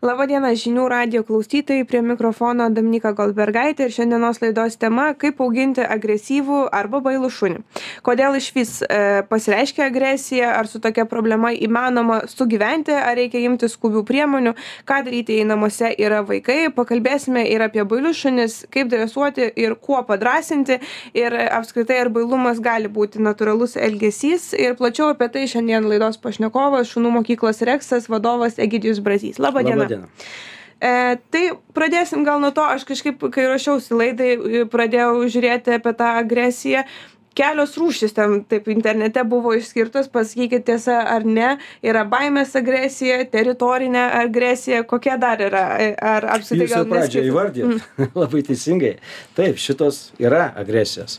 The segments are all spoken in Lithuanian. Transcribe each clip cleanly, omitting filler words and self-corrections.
Labadiena žinių radijo klausytojai, prie mikrofono Dominyka Goldbergaitė ir šiandienos laidos tema – kaip auginti agresyvų arba bailų šunį. Kodėl išvis pasireiškia agresija, ar su tokia problema įmanoma sugyventi, ar reikia imtis skubių priemonių, ką daryti, jei namuose yra vaikai. Pakalbėsime ir apie bailius šunis, kaip dresuoti ir kuo padrąsinti, ir apskritai ar bailumas gali būti natūralus elgesys. Ir plačiau apie tai šiandien laidos pašnekovas, šunų mokyklos Reksas vadovas Egidijus Brazys. Labadiena. Tai pradėsim gal nuo to, aš kažkaip, kai ruošiausi laidai, pradėjau žiūrėti apie tą agresiją. Kelios rūšys ten taip internete buvo išskirtos, pasakykit tiesa ar ne, yra baimės agresija, teritorinė agresija, kokia dar yra, ar apskritai gal neskirtos? Jūs jau pradžioje įvardijot, labai teisingai. Taip, šitos yra agresijos.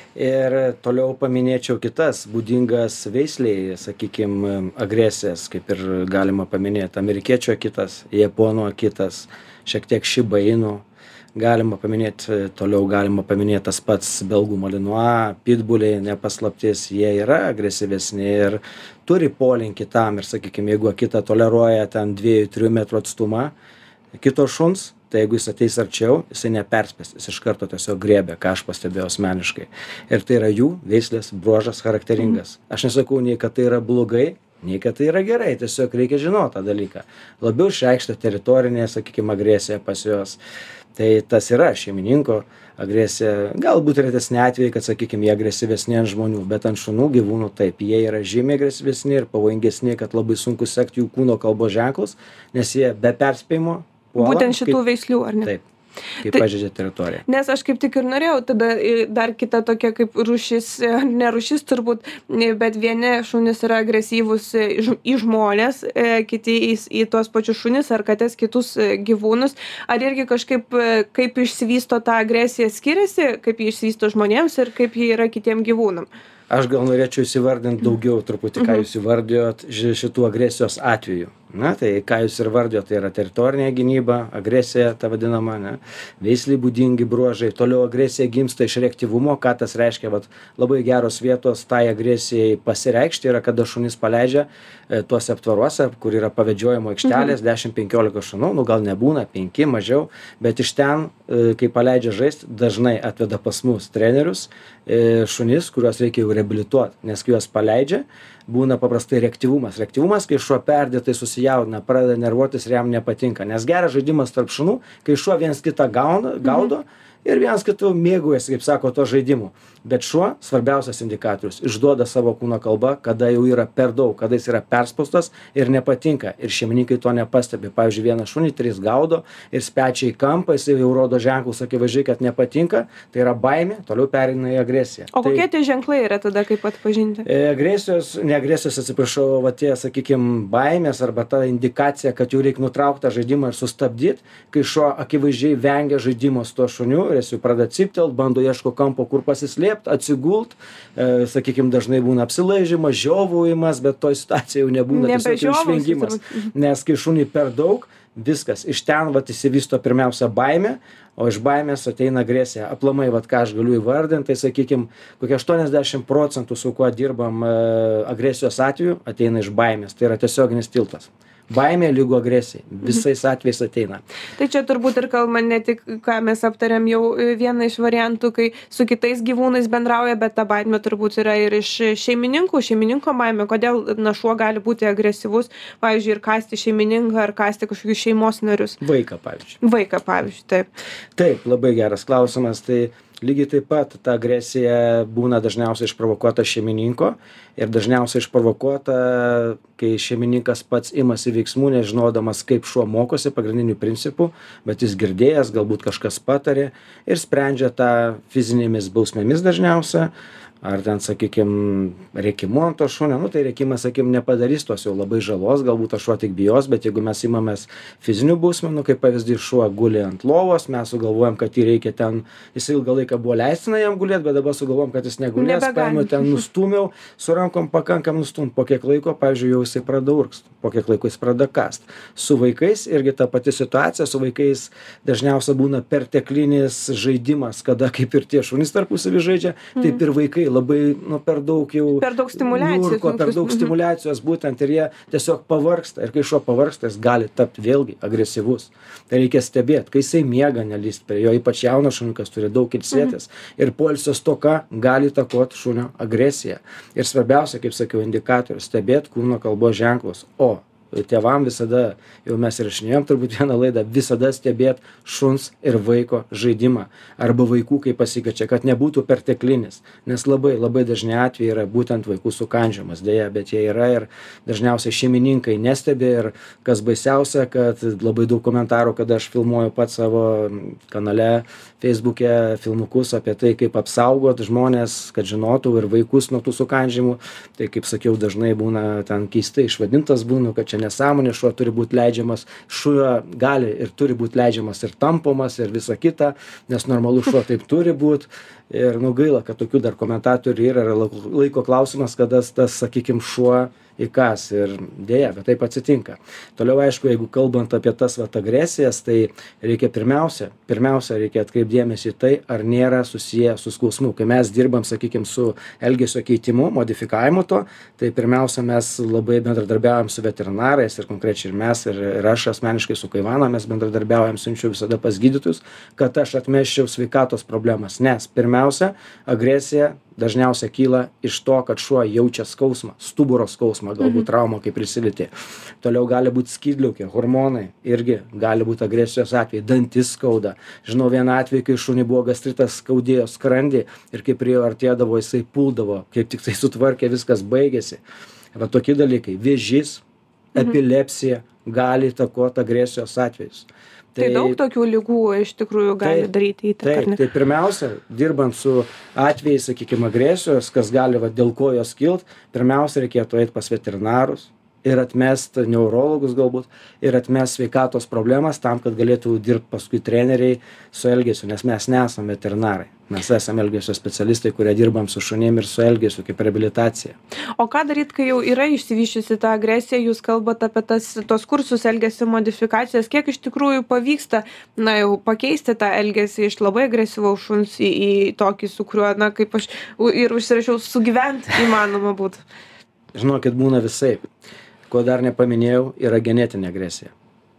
Ir toliau paminėčiau kitas būdingas veisliai, sakykime, agresijas, kaip ir galima paminėti amerikiečio kitas, japono kitas, šiek tiek Shiba Inu. Galima paminėti, toliau galima paminėti tas pats belgų malinois, pitbuliai, nepaslaptis, jie yra agresyvesni ir turi polinkį tam. Ir, sakykime, jeigu kita toleruoja ten 2-3 metrų atstumą kito šuns, tai jeigu jis ateis arčiau, jisai neperspės, jis iš karto tiesiog griebia, ką aš pastebėjau asmeniškai. Ir tai yra jų veislės bruožas charakteringas. Aš nesakau nei, kad tai yra blogai, nei, kad tai yra gerai, tiesiog reikia žinoti tą dalyką. Labiau išreikšta teritorinė, sakykime, agresija pas juos. Tai tas yra šeimininko agresija, galbūt retesni atvejai, kad, sakykime, jie agresyvesni ant žmonių, bet ant šunų gyvūnų taip, jie yra žymiai agresyvesni ir pavojingesni, kad labai sunku sekti jų kūno kalbos ženklus, nes jie be perspėjimo puola. Būtent šitų veislių, ar ne? Taip, kaip pažeidžia teritoriją. Nes aš kaip tik ir norėjau, tada dar kita tokia kaip rūšis, ne rūšis turbūt, bet vieni šunys yra agresyvūs į žmonės, kiti į tuos pačius šunis ar kates kitus gyvūnus. Ar irgi kažkaip, kaip išsivysto ta agresija skiriasi, kaip jį išsivysto žmonėms ir kaip jį yra kitiem gyvūnam? Aš gal norėčiau įsivardinti daugiau truputį, ką jūs įvardijot šitų agresijos atveju. Na, tai ką jūs ir vardijot, tai yra teritorinė gynyba, agresija, ta vadinama, ne, veisliai būdingi bruožai. Toliau agresija gimsta iš reaktyvumo, ką tas reiškia, vat, labai geros vietos tai agresijai pasireikšti yra, kada šunys paleidžia tuose aptvaruose, kur yra pavedžiojimo aikštelės, 10-15 šunų, nu gal nebūna, 5 mažiau, bet iš ten, kai paleidžia žaisti, dažnai atveda pas mus trenerius šunis, kuriuos reikia jau reabilituoti, nes kai juos paleidžia, būna paprastai reaktyvumas. Reaktyvumas, kai šuo perdėtai susijaudina, pradeda nervuotis ir jam nepatinka. Nes geras žaidimas tarp šunų, kai šuo viens kitą gaudo ir vienas kitų mėgaujasi, kaip sako, to žaidimu. Bet šuo, svarbiausias indikatorius, išduoda savo kūno kalbą, kada jau yra per daug, kada jis yra perspaustas ir nepatinka. Ir šeimininkai to nepastebi. Pavyzdžiui, vieną šunį 3 gaudo ir spečia į kampą, jis jau rodo ženklus akivaizdžiai, kad nepatinka, tai yra baimė, toliau pereina į agresiją. O kokie tie ženklai yra tada, kaip atpažinti? Agresijos, atsiprašau, va tie, sakykime, baimės arba ta indikacija, kad jau reikia nutraukti tą žaidimą ir sustabdyti, kai šuo akivaizdžiai vengia žaidimo su tuo šuniu ir jis jau pradeda cyptelt, bando ieško kampo, kur pasislėpti, atsigult, sakykime, dažnai būna apsilaižymas, žiovaujimas, bet toj situacijai jau nebūna tiesiog išvengimas. Nes kai šunį per daug, viskas, iš ten vat įsivysto pirmiausia baimė, o iš baimės ateina agresija. Aplamai, vat ką aš galiu įvardinti, tai sakykime, kokie 80% su kuo dirbam agresijos atveju ateina iš baimės. Tai yra tiesioginis tiltas. Baimė lygu agresijai. Visais atvejais ateina. Tai čia turbūt ir kalba ne tik, ką mes aptarėm jau vieną iš variantų, kai su kitais gyvūnais bendrauja, bet ta baimė turbūt yra ir iš šeimininko baimė. Kodėl šuo gali būti agresyvus, pavyzdžiui, ir kąsti šeimininką, ar kąsti kažkokius šeimos narius? Vaiką, pavyzdžiui. Taip. Taip, labai geras klausimas. Tai lygiai taip pat ta agresija būna dažniausiai išprovokuota šeimininko ir dažniausiai išprovokuota, kai šeimininkas pats imasi veiksmų, nežinodamas, kaip šuo mokosi pagrindinių principų, bet jis girdėjęs, galbūt kažkas patarė ir sprendžia tą fizinėmis bausmėmis dažniausia. Ar ten, sakykime, rėkimu ant to šunio, nu tai rėkimas, sakykime, nepadarys tos jau labai žalos, galbūt tas šuo tik bijos, bet jeigu mes imamės fizinių bausmių, nu kaip pavyzdys, šuo guli ant lovos, mes sugalvojam, kad jį reikia ten, jis ilgą laiką buvo leistina jam gulėti, bet dabar sugalvojam, kad jis negulės, paėmiau ten, nustūmiau, su rankom pakankam nustum, po kiek laiko, pavyzdžiui, jau jisai pradeda urkst, po kiek laiko jis pradeda kast. Su vaikais irgi ta pati situacija, su vaikais dažniausiai būna perteklinis žaidimas, kada kaip ir tie šunys tarpusavy žaidžia, taip ir vaikai labai, per daug jau Per daug stimuliacijos. niurko, per daug stimuliacijos būtent ir jie tiesiog pavargsta. Ir kai šuo pavargsta, jis gali tapti vėlgi agresyvus. Tai reikia stebėti, kai jisai miega, nelįst prie jo, ypač jaunas šuniukas turi daug ilsėtis. Ir poilsio stoka gali įtakoti šunio agresiją. Ir svarbiausia, kaip sakiau, indikatorius - stebėti kūno kalbos ženklus. O tėvam visada, jau mes įrašinėjom turbūt vieną laidą, visada stebėt šuns ir vaiko žaidimą. Arba vaikų, kai pasikeičia, kad nebūtų perteklinis. Nes labai dažni atvejai yra būtent vaikų sukandžiojimas. Deja, bet jie yra ir dažniausiai šeimininkai nestebi. Ir kas baisiausia, kad labai daug komentarų, kada aš filmuoju pats savo kanale Facebook'e filmukus apie tai, kaip apsaugot žmonės, kad žinotų ir vaikus nuo tų sukandžiojimų. Tai kaip sakiau, dažnai būna ten keistai išvadintas būnu, kad čia nesąmonė, šuo turi būti leidžiamas, šuo gali ir turi būti leidžiamas ir tampomas ir visa kita, nes normalus šuo taip turi būti. Ir gaila, kad tokių dar komentatorių yra laiko klausimas, kada tas, sakykim, šuo įkas. Ir dėja, bet taip atsitinka. Toliau, aišku, jeigu kalbant apie tas agresijas, tai reikia pirmiausia reikia atkreipti dėmesį į tai, ar nėra susiję su skausmu. Kai mes dirbam, sakykim, su elgesio keitimu, modifikavimu to, tai pirmiausia mes labai bendradarbiaujam su veterinarais ir konkrečiai ir mes, ir aš asmeniškai su Kaivana mes bendradarbiaujam, siunčiu visada pas gydytojus, kad aš atmesčiau sveikatos problemas. Nes pirmiausia, agresija dažniausiai kyla iš to, kad šuo jaučia skausmą, stuburo skausmą, galbūt traumą, kai prisilietė. Toliau gali būti skydliaukė, hormonai, irgi gali būti agresijos atvejai, dantis skauda. Žinau vieną atvejį, kai šuniui buvo gastritas, skaudėjo skrandį ir kai prie jo artėdavo, jisai puldavo, kaip tik tai sutvarkė, viskas baigėsi. Va tokie dalykai, vėžys, epilepsija gali įtakoti agresijos atvejus. Tai daug tokių ligų iš tikrųjų gali daryti įtaką. Taip, tai pirmiausia, dirbant su atvejais, sakykime, agresijos, kas gali, dėl ko jos kilt, pirmiausia, reikėtų eiti pas veterinarus ir atmest neurologus galbūt, ir atmest sveikatos problemas tam, kad galėtų dirbti paskui treneriai su elgesiu, nes mes nesame veterinarai. Mes esame elgesio specialistai, kurie dirbam su šunim ir su elgesiu, kaip reabilitacija. O ką daryti, kai jau yra išsivyščiusi ta agresija, jūs kalbate apie tos kursus elgesio modifikacijas, kiek iš tikrųjų pavyksta, jau pakeisti tą elgesį iš labai agresyvaus šuns į tokį, su kuriuo, kaip aš ir užsirašiau, sugyventi įmanoma būtų? Žinokit, būna visaip. Ko dar nepaminėjau, yra genetinė agresija.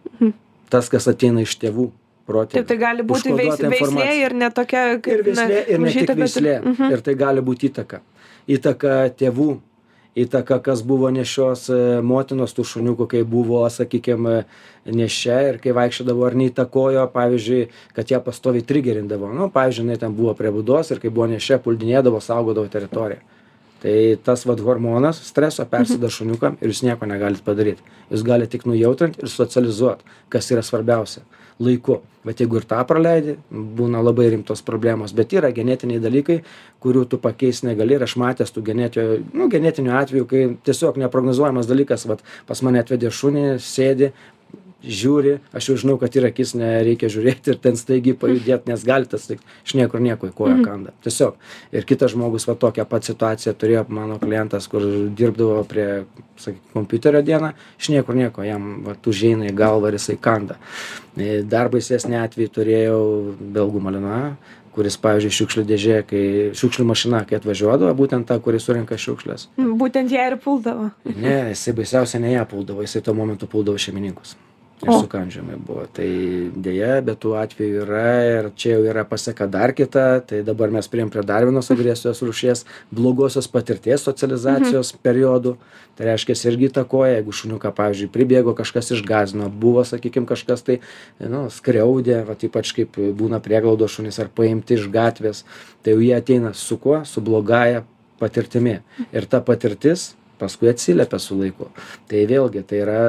Tas, kas ateina iš tėvų. Taip, tai gali būti veislė ir ne tokia, kaip... Ir veislė, ir ne tik veislė. Ir tai gali būti įtaka. Įtaka tėvų, įtaka, kas buvo nešios motinos tų šuniukų, kai buvo, sakykime, nešia ir kai vaikščiodavo ar neįtakojo, pavyzdžiui, kad ją pastoviai trigerindavo. Pavyzdžiui, ten buvo prie būdos ir kai buvo nešia, puldinėdavo, saugodavo teritoriją. Tai tas hormonas streso persida šuniukam ir jūs nieko negalit padaryti. Jūs galite tik nujautrinti ir socializuoti, kas yra svarbiausia - laiku. Bet jeigu ir tą praleidi, būna labai rimtos problemos. Bet yra genetiniai dalykai, kurių tu pakeis negali. Ir aš matęs tų genetinių atvejų, kai tiesiog neprognozuojamas dalykas, pas mane atvedė šunį, sėdi, žiūri, aš jau žinau, kad ir akis nereikia žiūrėti ir ten staigiai pajudėti, nes gali tas iš niekur nieko į koją kanda. Tiesiog. Ir kitas žmogus tokią pat situaciją turėjo mano klientas, kur dirbdavo prie, kompiuterio dieną, iš niekur nieko, jam užeina į galvą ir jisai kanda. Dar baisesnį atvejį turėjau belgų malinois, kuris, pavyzdžiui, šiukšlių dėžė, šiukšlių mašina, kai atvažiuodavo, būtent ta, kuris surenka šiukšlės. Būtent ją ir puldavo. Ne, jisai baisiausia ne ją puldavo, jisai tuo momentu puldavo šeimininkus. Ir sukandžiojimai buvo. Tai dėja, bet tų atvejų yra ir čia jau yra paseka dar kita. Tai dabar mes priėjom prie dar vienos agresijos rūšies blogosios patirties socializacijos periodų. Tai reiškia, irgi įtakoja, jeigu šuniuką, pavyzdžiui, pribėgo, kažkas išgąsdino, buvo, sakykime, kažkas tai skriaudė, ypač kaip būna prieglaudos šunys ar paimti iš gatvės. Tai jau jie ateina su kuo? Su blogąja patirtimi. Ir ta patirtis paskui atsiliepia su laiku. Tai vėlgi, tai yra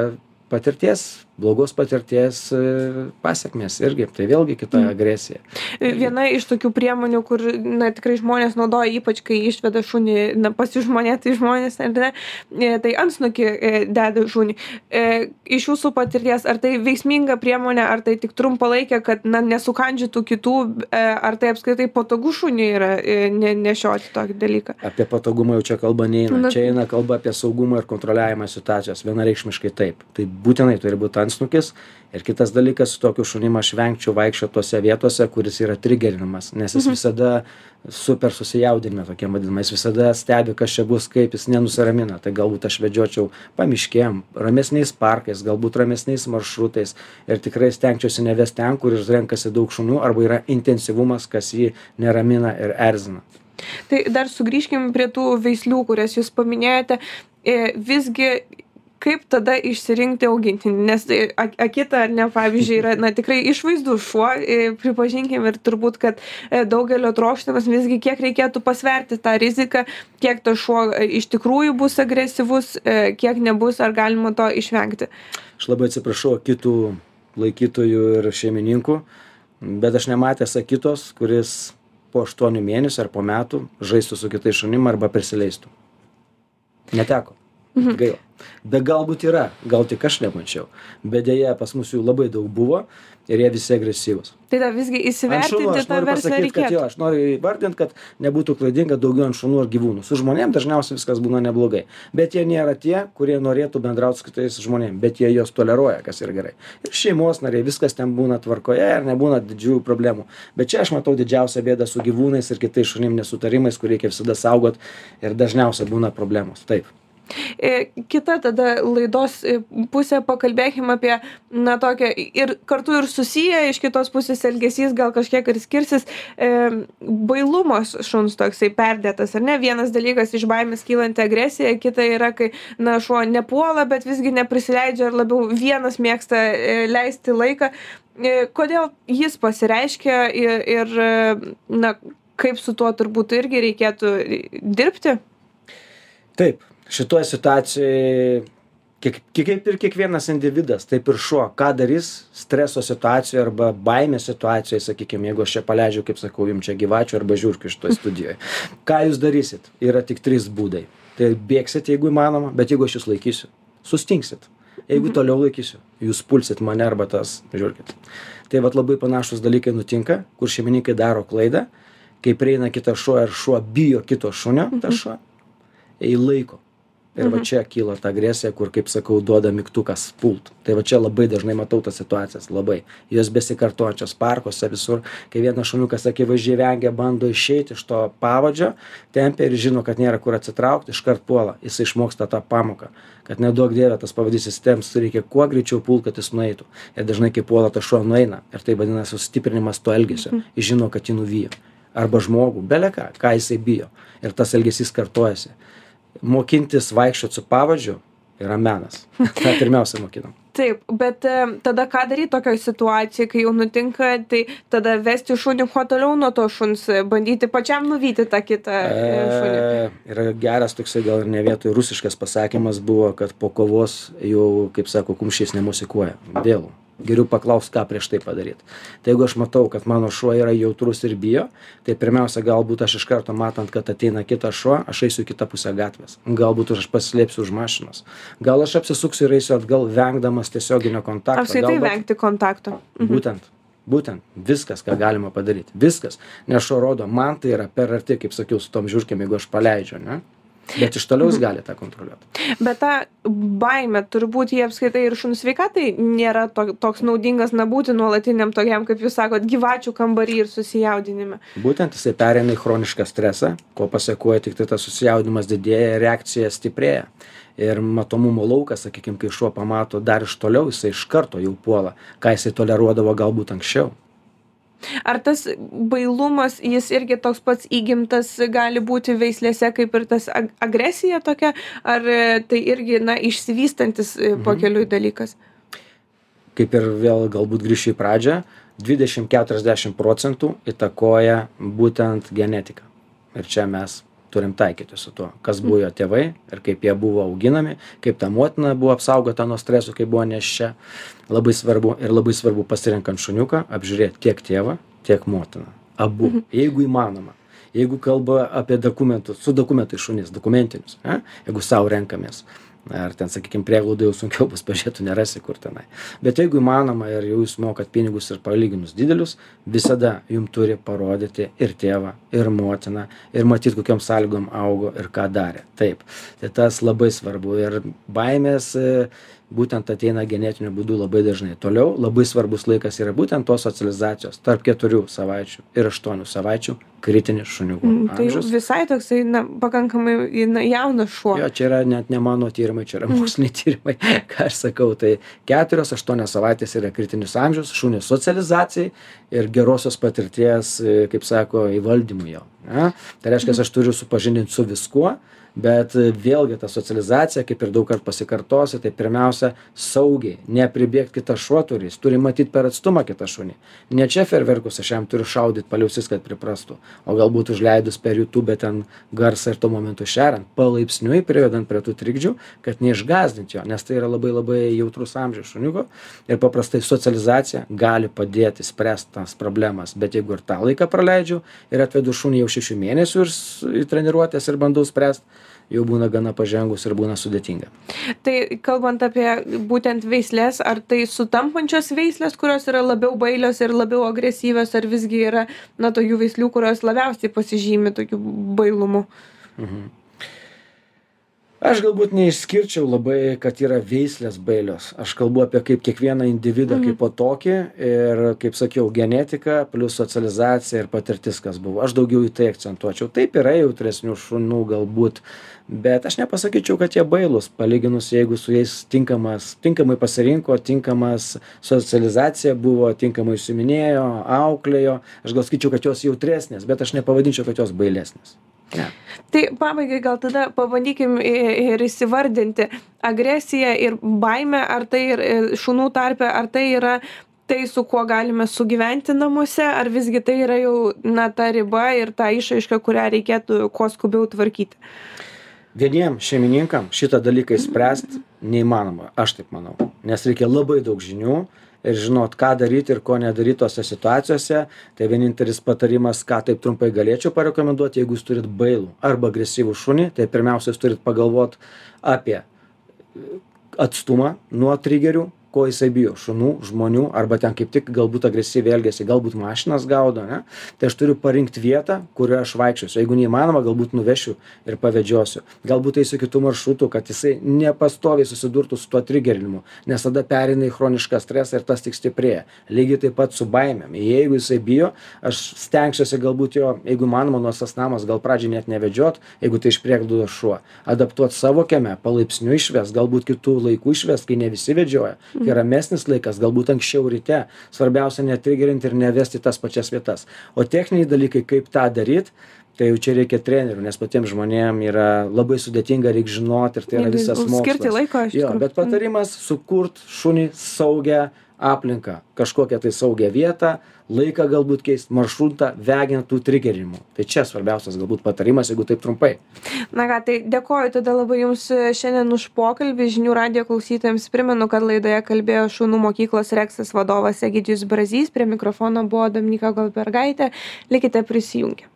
blogos patirties pasekmės irgi, tai vėlgi kita agresija. Viena iš tokių priemonių, kur tikrai žmonės naudoja, ypač kai išveda šunį pasižmonėti žmonės, tai antsnukį deda šunį. Iš jūsų patirties, ar tai veiksminga priemonė, ar tai tik trumpalaikė, kad nesukandžytų kitų, ar tai apskritai patogu šunį yra nešioti tokį dalyką? Apie patogumą jau čia kalba neina. Čia eina kalba apie saugumą ir kontroliavimą situacijos. Vienareikšmiškai taip. Tai būtinai turi būti ansnukis. Ir kitas dalykas, su tokiu šunim aš vengčiau vaikščioti tose vietose, kuris yra trigerinamas, nes jis visada super susijaudina tokiem vadinamais, jis visada stebi, kas čia bus, kaip jis nenusiramina. Tai galbūt aš vedžiočiau pamiškėm, ramesniais parkais, galbūt ramesniais maršrutais ir tikrai stengčiausi nevesti ten, kur renkasi daug šunų arba yra intensyvumas, kas jį neramina ir erzina. Tai dar sugrįžkim prie tų veislių, kurias jūs paminėjote. Visgi, kaip tada išsirinkti augintinį? Nes Akita, ar ne, pavyzdžiui, yra tikrai išvaizdus šuo, pripažinkim, ir turbūt, kad daugelio trokštamas visgi kiek reikėtų pasverti tą riziką, kiek tas šuo iš tikrųjų bus agresyvus, kiek nebus, ar galima to išvengti. Aš labai atsiprašau kitų laikytojų ir šeimininkų, bet aš nematęs Akitos, kuris po 8 mėnesių ar po metų žaistų su kitais šunim arba prisileistų. Neteko. Gaila. Bet galbūt yra, gal tik aš nemačiau. Bet dėja, pas mus jų labai daug buvo ir jie visi agresyvūs. Tai da visgi įsivertinti tą verslą reikėtų. Aš noriu įvardinti, kad nebūtų klaidinga daugiau ant šunų ar gyvūnų. Su žmonėm dažniausiai viskas būna neblogai. Bet jie nėra tie, kurie norėtų bendrauti su kitais žmonėm. Bet jie juos toleruoja, kas yra gerai. Ir šeimos nariai, viskas ten būna tvarkoje ir nebūna didžiųjų problemų. Bet čia aš matau didžiausią bėdą su gyvūnais ir kitais šunim nesutarimais, kur reikia visada saugot ir dažniausiai būna problemos. Taip. Kita tada laidos pusė, pakalbėkime apie, tokią ir kartu ir susiję iš kitos pusės elgesys, gal kažkiek ir skirsis, bailumas šuns toksai perdėtas, ar ne? Vienas dalykas iš baimės kylanti agresija, kita yra, kai, šuo nepuola, bet visgi neprisileidžia ir labiau vienas mėgsta leisti laiką. Kodėl jis pasireiškia ir kaip su tuo turbūt irgi reikėtų dirbti? Taip. Šitoje situacijoje, kaip ir kiekvienas individas, taip ir šuo, ką darys streso situacijoje arba baimės situacijoje, sakykime, jeigu aš čia paleidžiu, kaip sakau, jums čia gyvačių arba žiurkių šitoje studijoje. Ką jūs darysit? Yra tik 3 būdai. Tai bėgsit, jeigu įmanoma, bet jeigu aš jūs laikysiu, sustingsit. Jeigu toliau laikysiu, jūs pulsit mane arba tas žiurkit. Tai vat labai panašus dalykai nutinka, kur šeimininkai daro klaidą, kai prieina kitas šuo ir šuo bijo kito šunio, tas šuo, į laiko. Ir va čia kyla ta agresija, kur, kaip sakau, duoda mygtukas pult. Tai va čia labai dažnai matau tas situacijas, labai. Jos besikartojančios parkuose visur, kai vienas šuniukas akivaizdžiai vengia, bando išeiti iš to pavadžio, tempia ir žino, kad nėra kur atsitraukti, iškart puola. Jis išmoksta tą pamoką, kad neduok dieve tas pavadys sistems, reikia kuo greičiau pult, kad jis nueitų. Ir dažnai, kai puola, tas šuo nueina. Ir tai vadinasi sustiprinimas to elgesio. Jis žino, kad jį nuvijo. Arba žmogų, beleką, ką jisai bijo. Ir tas elgesys kartojasi. Mokintis vaikščioti su pavadžiu yra menas. Ta pirmiausia mokinam. Taip, bet tada ką daryti tokioje situacijoje, kai jau nutinka, tai tada vesti šunį kuo toliau nuo to šuns, bandyti pačiam nuvyti tą kitą šunį. Yra geras toksai, gal ir ne vietoj rusiškas pasakymas buvo, kad po kovos jau, kaip sako, kumščiais nemusikuoja. Vėl. Geriau paklaus, ką prieš tai padaryti. Tai jeigu aš matau, kad mano šuo yra jautrus ir bijo, tai pirmiausia, galbūt aš iš karto matant, kad ateina kitas šuo, aš eisiu kitą pusę gatvės. Galbūt aš pasislėpsiu už mašinos. Gal aš apsisuksiu ir eisiu atgal, vengdamas tiesioginio kontakto. Apskritai vengti kontakto. Būtent. Viskas, ką galima padaryti. Viskas. Nes šuo rodo, man tai yra per arti, kaip sakiau, su tom žiurkėm, jeigu aš paleidžiu, ne? Bet iš toliau jis gali tą kontroliuoti. Bet ta baimė, turbūt jie apskaitai ir šuns sveikatai nėra toks naudingas būti nuolatiniam tokiam, kaip jūs sakot, gyvačių kambarį ir susijaudinime. Būtent jisai pereina į chronišką stresą, ko pasiekoja tik tai tas susijaudinimas didėja, reakcija stiprėja. Ir matomumo laukas, sakykime, kai šuo pamato dar iš toliau, jisai iš karto jau puola, ką jisai toleruodavo galbūt anksčiau. Ar tas bailumas, jis irgi toks pats įgimtas gali būti veislėse kaip ir tas agresija tokia, ar tai irgi, išsivystantis po keliui dalykas? Kaip ir vėl galbūt grįšiu į pradžią, 20-40% įtakoja būtent genetika. Ir čia mes turim taikyti su tuo, kas buvo jo tėvai ir kaip jie buvo auginami, kaip ta motina buvo apsaugota nuo stresų, kai buvo nėščia. Labai svarbu pasirinkant šuniuką, apžiūrėti tiek tėvą, tiek motiną. Abu, jeigu įmanoma. Jeigu kalba apie dokumentus, su dokumentais šunis, dokumentinius, jeigu savo renkamės. Ar ten, sakykime, prieglaudai jau sunkiau bus pažiūrėti, nerasi kur tenai. Bet jeigu įmanoma ir jūs mokat pinigus ir palyginus didelius, visada jums turi parodyti ir tėvą, ir motiną, ir matyti, kokiam sąlygom augo ir ką darė. Taip, tai tas labai svarbu. Ir baimės būtent ateina genetiniu būdu labai dažnai. Toliau labai svarbus laikas yra būtent tos socializacijos tarp 4 savaičių ir 8 savaičių kritinis šuniuko Tai amžius. visai toksai, pakankamai jaunas šuo. Jo, čia yra net ne mano tyrimai, čia yra moksliniai tyrimai, ką aš sakau. Tai 4-8 savaitės yra kritinis amžius šunio socializacijai ir gerosios patirties, kaip sako, įvaldymui jo. Ne? Tai reiškia, aš turiu supažindinti su viskuo, bet vėlgi ta socializacija, kaip ir daug kartų pasikartosiu, tai pirmiausia saugiai, nepribėgti kitą šuo turi, jis turi matyti per atstumą kitą šunį. Ne čia ferverkus aš jam turiu šaudyti paliausis, kad priprastų, o galbūt užleidus per YouTube ten garsą ir tuo momentu šeriant, palaipsniui privedant prie tų trikdžių, kad neišgąsdinti jo, nes tai yra labai labai jautrus amžius šuniuko ir paprastai socializacija gali padėti spręsti tas problemas, bet jeigu ir tą laiką praleidžiu ir atvedu šunį jau 6 mėnesių į treniruotės ir bandau spręsti, jau būna gana pažengus ir būna sudėtinga. Tai kalbant apie būtent veislės, ar tai sutampančios veislės, kurios yra labiau bailios ir labiau agresyvios, ar visgi yra, tokių veislių, kurios labiausiai pasižymi tokiu bailumu? Aš galbūt neišskirčiau labai, kad yra veislės bailios. Aš kalbu apie kaip kiekvieną individą kaip po tokį ir, kaip sakiau, genetika plus socializacija ir patirtis, kas buvo. Aš daugiau į tai akcentuočiau. Taip yra jautresnių šunų galbūt, bet aš nepasakyčiau, kad jie bailūs, palyginus, jeigu su jais tinkamai pasirinko, tinkamas socializacija buvo, tinkamai užsiiminėjo, auklėjo. Aš gal sakyčiau, kad jos jautresnės, bet aš nepavadinčiau, kad jos bailesnės. Ne. Tai pabaigai gal tada pabandykim ir įsivardinti agresiją ir baimę, ar tai ir šunų tarpe, ar tai yra tai, su kuo galime sugyventi namuose, ar visgi tai yra jau ta riba ir ta išraiška, kurią reikėtų kuo skubiau tvarkyti. Vieniem šeimininkam šitą dalyką išspręsti neįmanoma, aš taip manau, nes reikia labai daug žinių ir žinot, ką daryti ir ko nedaryti tose situacijose. Tai vienintelis patarimas, ką taip trumpai galėčiau parekomenduoti, jeigu jūs turit bailų arba agresyvų šunį, tai pirmiausia, jūs turit pagalvoti apie atstumą nuo trigerių, ko jisai bijo, šunų, žmonių, arba ten kaip tik galbūt agresyviai elgiasi, galbūt mašinas gaudo, ne? Tai aš turiu parinkti vietą, kurioje aš vaikščiosiu. Jeigu neįmanoma, galbūt nuvešiu ir pavedžiosiu. Galbūt eisiu kitų maršrutų, kad jisai nepastoviai susidurtų su tuo trigerinimu, nes tada pereina į chronišką stresą ir tas tik stiprėja. Lygiai taip pat su baimėm. Jeigu jisai bijo, aš stengsiuosi galbūt jo, jeigu manoma, nuosas namas, gal pradžiai net nevedžiot, jeigu tai iš prieglaudos šuo. Adaptuot savo kieme, palaipsniui išvest, galbūt kitų laikų išvest, kai ne visi vedžioja. Kai ramesnis laikas, galbūt anksčiau ryte. Svarbiausia netrigerinti ir nevesti tas pačias vietas. O techniniai dalykai, kaip tą daryti, tai jau čia reikia trenerių, nes patiems žmonėms yra labai sudėtinga, reikia žinoti ir tai yra visas mokslas. Skirti laiko, iš tikrųjų. Bet patarimas sukurt šunį saugią aplinką, kažkokią tai saugią vietą, laiką galbūt keisti, maršrutą, vengiant tų trigerinimų. Tai čia svarbiausias galbūt patarimas, jeigu taip trumpai. Na ką, tai dėkoju tada labai Jums šiandien už pokalbį. Žinių radijo klausytojams primenu, kad laidoje kalbėjo šunų mokyklos Reksas vadovas Egidijus Brazys. Prie mikrofono buvo Dominyka Goldbergaitė. Likite prisijungę.